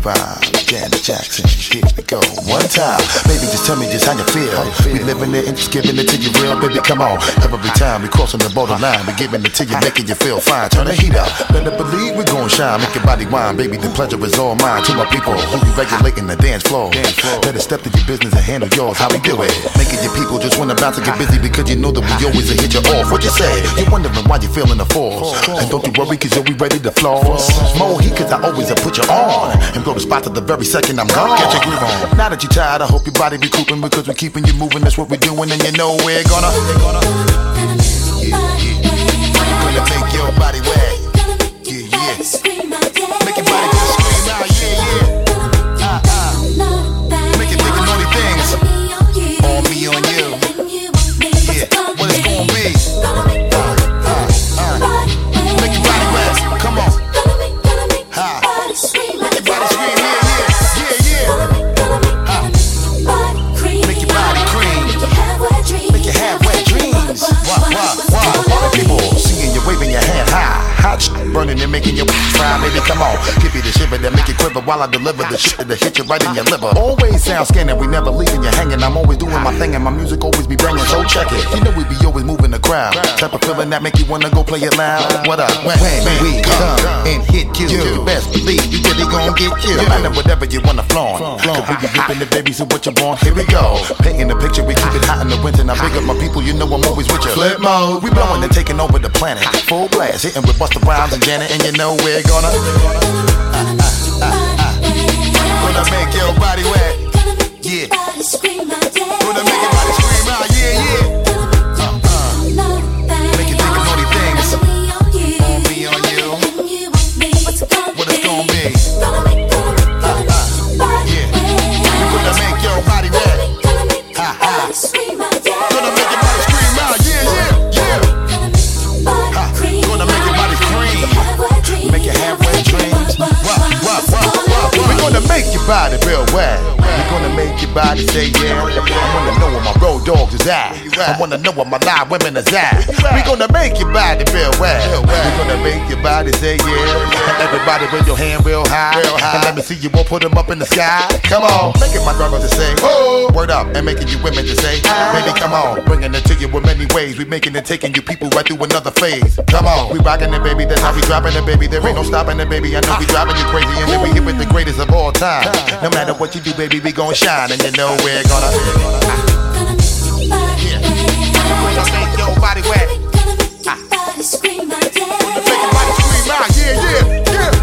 by Janet Jackson. Here we go. One time, baby, just tell me just how you feel. We living it and just giving it to you real, baby. Come on. Every time we crossing the borderline, we giving it to you, making you feel fine. Turn the heat up. Better believe we gon' shine. Make your body wine, baby. The pleasure is all mine. To my people who be regulating the dance floor. Better step to your business and handle yours. How we do it? Making your people just wanna bounce and get busy because you know that we always hit you off. What you say? You're wondering why you feeling the force. And don't you worry, cause you'll be ready to floss. More heat, cause I always put you on. And blow the spot to the very second I'm gone. Get your groove on. Now that you're tired, I hope your body recouping because we're keeping you moving. That's what we're doing, and you know we're gonna make your body wet. Yeah, yeah. Make your body just scream out, yeah, yeah. Make it think of naughty things. On me, on you. Yeah, what it's gonna be. Make your body wet. Come on. Ha. Make your body scream, yeah, yeah. Make your body cream. Make you have wet dreams. Wow. People seeing you waving your hand high. Hot burning and making you fry, baby, come on. Give me the shiver that make you quiver while I deliver the shit that'll hit you right in your liver. Always sound scanning, we never leaving you hanging. I'm always doing my thing and my music always be banging, so check it. You know we be always moving the crowd. Type of feeling that make you wanna go play it loud. What up? When we come and hit you best believe we really gon' get you. No matter whatever you wanna flaunt. Cause we be ripping the baby, so what you want? Here we go. Painting the picture, we keep it hot in the winter. Now big up my people, you know I'm always with you. Flip mode, we blowing and taking over the planet. Full blast, hitting with Busta Rhymes and Janet, and you know we're gonna make your body wet. Yeah. Gonna make your body scream out, yeah, yeah. Make you think of naughty things. On me, on you. What it's gonna be. Yeah. We're gonna make your body wet. Ha ha. Gonna make your body scream out, yeah, yeah, yeah. Gonna make your body cream. Make you have wet dreams. We're gonna make your body real wet. We're gonna make your body say yeah. I wanna know where my road dogs is at. I wanna know where my live women is at. We're gonna make your body real wet. We're gonna make your body say yeah. Everybody with your hand real high. And let me see you all put them up in the sky. Come on, making my brothers to say oh. Word up and making you women to say baby come on. Bringing it to you in many ways. We making it, taking you people right through another phase. Come on, we rocking it baby. That's how we dropping it baby. There ain't no stopping it baby. I know we driving you crazy and then we hit with the greatest of all time. No matter what you do baby we gon' shine. And you know we're gonna make your body wet. Make your body scream out, yeah, yeah, yeah.